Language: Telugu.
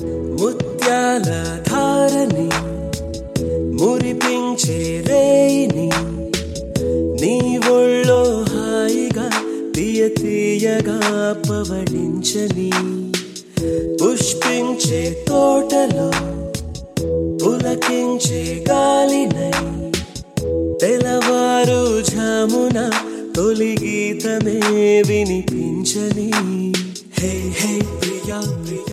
ముత్యాల ధారని మురిపించే రేయిని నీ ఒళ్ళో హాయిగా తీయ తీయగా పవళించని పుష్పించే తోటలో పులకించే గాలినై తెలవారు ఝామున తొలి గీతమే వినిపించని హే హే ప్రియా ప్రియా